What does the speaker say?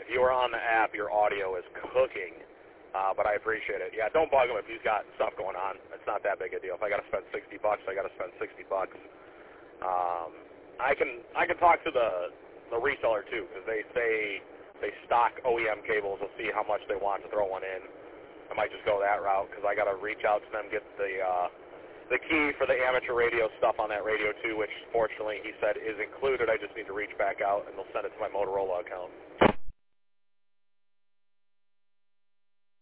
if you are on the app, your audio is cooking, but I appreciate it. Yeah, don't bug him if he's got stuff going on. It's not that big a deal. If I got to spend $60, I got to spend $60. I can talk to the reseller too, because they say they stock OEM cables. We'll see how much they want to throw one in. I might just go that route because I got to reach out to them, get the key for the amateur radio stuff on that radio too, which fortunately he said is included. I just need to reach back out and they'll send it to my Motorola account.